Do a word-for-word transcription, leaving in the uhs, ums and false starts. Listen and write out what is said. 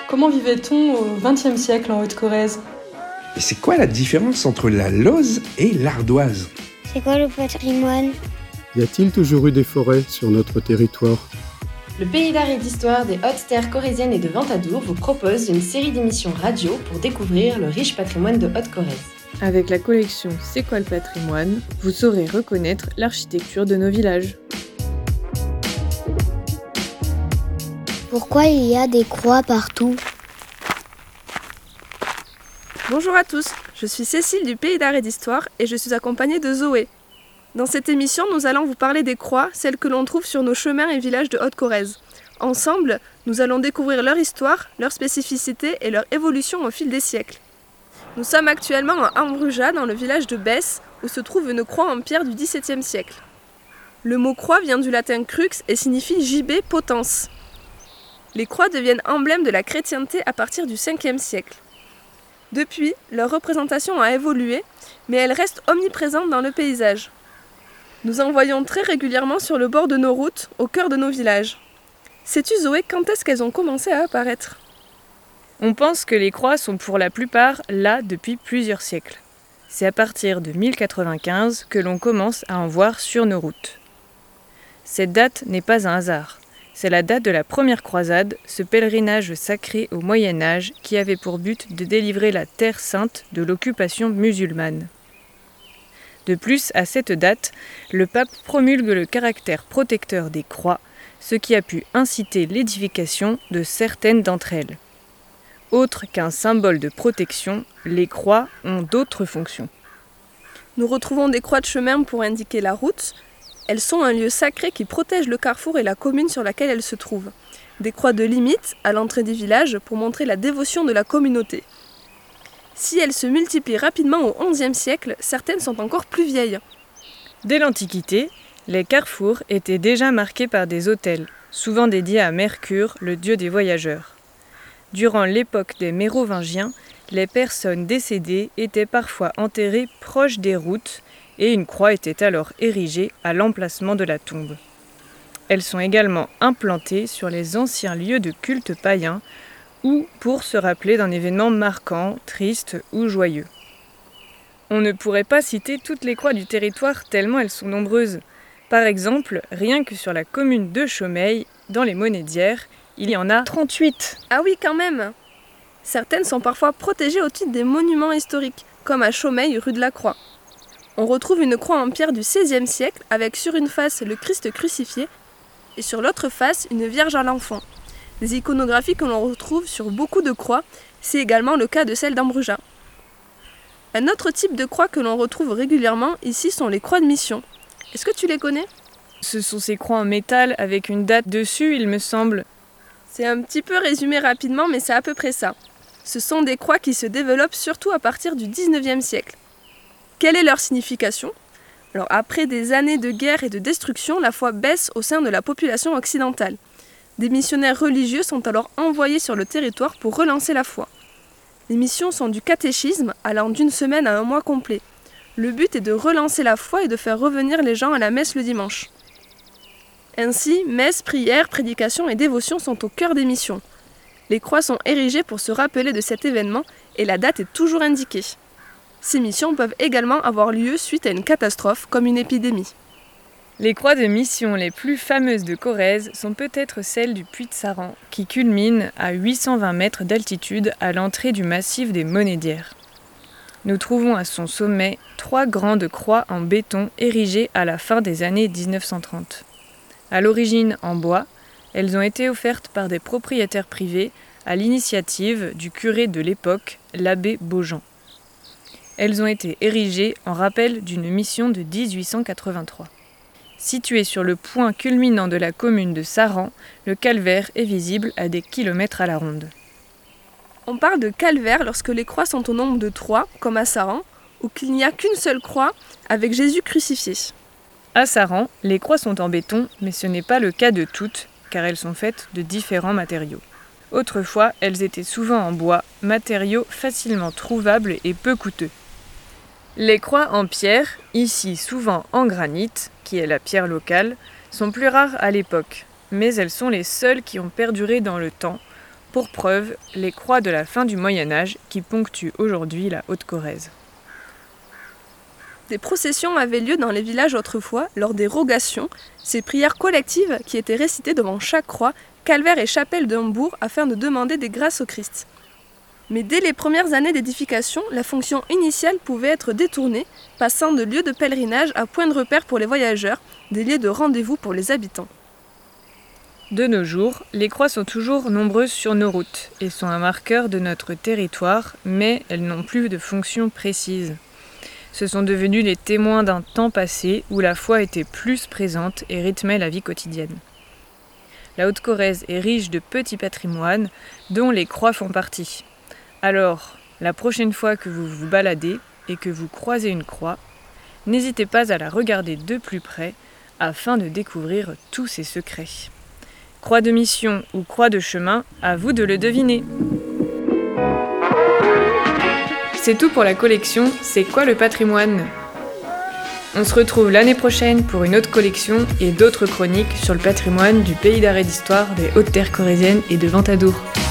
Comment vivait-on au vingtième siècle en Haute-Corrèze ? Et c'est quoi la différence entre la lauze et l'ardoise ? C'est quoi le patrimoine ? Y a-t-il toujours eu des forêts sur notre territoire ? Le Pays d'art et d'histoire des Hautes-Terres corréziennes et de Ventadour vous propose une série d'émissions radio pour découvrir le riche patrimoine de Haute-Corrèze. Avec la collection C'est quoi le patrimoine ? Vous saurez reconnaître l'architecture de nos villages. Pourquoi il y a des croix partout ? Bonjour à tous, je suis Cécile du Pays d'art et d'histoire et je suis accompagnée de Zoé. Dans cette émission, nous allons vous parler des croix, celles que l'on trouve sur nos chemins et villages de Haute-Corrèze. Ensemble, nous allons découvrir leur histoire, leur spécificité et leur évolution au fil des siècles. Nous sommes actuellement à Ambruja, dans le village de Besse, où se trouve une croix en pierre du dix-septième siècle. Le mot croix vient du latin crux et signifie gibet potens. Les croix deviennent emblèmes de la chrétienté à partir du cinquième siècle. Depuis, leur représentation a évolué, mais elles restent omniprésentes dans le paysage. Nous en voyons très régulièrement sur le bord de nos routes, au cœur de nos villages. Sais-tu, Zoé, quand est-ce qu'elles ont commencé à apparaître ? On pense que les croix sont pour la plupart là depuis plusieurs siècles. C'est à partir de mille quatre-vingt-quinze que l'on commence à en voir sur nos routes. Cette date n'est pas un hasard. C'est la date de la première croisade, ce pèlerinage sacré au Moyen-Âge qui avait pour but de délivrer la Terre sainte de l'occupation musulmane. De plus, à cette date, le pape promulgue le caractère protecteur des croix, ce qui a pu inciter l'édification de certaines d'entre elles. Autre qu'un symbole de protection, les croix ont d'autres fonctions. Nous retrouvons des croix de chemin pour indiquer la route. Elles sont un lieu sacré qui protège le carrefour et la commune sur laquelle elles se trouvent. Des croix de limite à l'entrée des villages pour montrer la dévotion de la communauté. Si elles se multiplient rapidement au onzième siècle, certaines sont encore plus vieilles. Dès l'Antiquité, les carrefours étaient déjà marqués par des autels, souvent dédiés à Mercure, le dieu des voyageurs. Durant l'époque des Mérovingiens, les personnes décédées étaient parfois enterrées proches des routes et une croix était alors érigée à l'emplacement de la tombe. Elles sont également implantées sur les anciens lieux de culte païens ou pour se rappeler d'un événement marquant, triste ou joyeux. On ne pourrait pas citer toutes les croix du territoire tellement elles sont nombreuses. Par exemple, rien que sur la commune de Chaumeil, dans les Monédières, il y en a trente-huit. Ah oui, quand même ! Certaines sont parfois protégées au titre des monuments historiques, comme à Chaumeil, rue de la Croix. On retrouve une croix en pierre du seizième siècle avec sur une face le Christ crucifié et sur l'autre face une Vierge à l'enfant. Des iconographies que l'on retrouve sur beaucoup de croix, c'est également le cas de celle d'Ambruja. Un autre type de croix que l'on retrouve régulièrement ici sont les croix de mission. Est-ce que tu les connais ? Ce sont ces croix en métal avec une date dessus, il me semble. C'est un petit peu résumé rapidement, mais c'est à peu près ça. Ce sont des croix qui se développent surtout à partir du dix-neuvième siècle. Quelle est leur signification ? Alors, après des années de guerre et de destruction, la foi baisse au sein de la population occidentale. Des missionnaires religieux sont alors envoyés sur le territoire pour relancer la foi. Les missions sont du catéchisme, allant d'une semaine à un mois complet. Le but est de relancer la foi et de faire revenir les gens à la messe le dimanche. Ainsi, messe, prière, prédication et dévotion sont au cœur des missions. Les croix sont érigées pour se rappeler de cet événement et la date est toujours indiquée. Ces missions peuvent également avoir lieu suite à une catastrophe comme une épidémie. Les croix de mission les plus fameuses de Corrèze sont peut-être celles du Puy de Saran, qui culmine à huit cent vingt mètres d'altitude à l'entrée du massif des Monédières. Nous trouvons à son sommet trois grandes croix en béton érigées à la fin des années dix-neuf cent trente. À l'origine en bois, elles ont été offertes par des propriétaires privés à l'initiative du curé de l'époque, l'abbé Beaujean. Elles ont été érigées en rappel d'une mission de dix-huit cent quatre-vingt-trois. Situé sur le point culminant de la commune de Saran, le calvaire est visible à des kilomètres à la ronde. On parle de calvaire lorsque les croix sont au nombre de trois, comme à Saran, ou qu'il n'y a qu'une seule croix avec Jésus crucifié. À Saran, les croix sont en béton, mais ce n'est pas le cas de toutes, car elles sont faites de différents matériaux. Autrefois, elles étaient souvent en bois, matériau facilement trouvable et peu coûteux. Les croix en pierre, ici souvent en granit, qui est la pierre locale, sont plus rares à l'époque, mais elles sont les seules qui ont perduré dans le temps, Pour preuve, les croix de la fin du Moyen-Âge qui ponctuent aujourd'hui la Haute-Corrèze. Des processions avaient lieu dans les villages autrefois lors des rogations, ces prières collectives qui étaient récitées devant chaque croix, calvaire et chapelle d'un bourg afin de demander des grâces au Christ. Mais dès les premières années d'édification, la fonction initiale pouvait être détournée, passant de lieux de pèlerinage à point de repère pour les voyageurs, des lieux de rendez-vous pour les habitants. De nos jours, les croix sont toujours nombreuses sur nos routes et sont un marqueur de notre territoire, mais elles n'ont plus de fonction précise. Ce sont devenus les témoins d'un temps passé où la foi était plus présente et rythmait la vie quotidienne. La Haute-Corrèze est riche de petits patrimoines dont les croix font partie. Alors, la prochaine fois que vous vous baladez et que vous croisez une croix, n'hésitez pas à la regarder de plus près afin de découvrir tous ses secrets. Croix de mission ou croix de chemin, à vous de le deviner. C'est tout pour la collection C'est quoi le patrimoine ? On se retrouve l'année prochaine pour une autre collection et d'autres chroniques sur le patrimoine du Pays d'Arrêt d'Histoire des Hautes-Terres corréziennes et de Ventadour.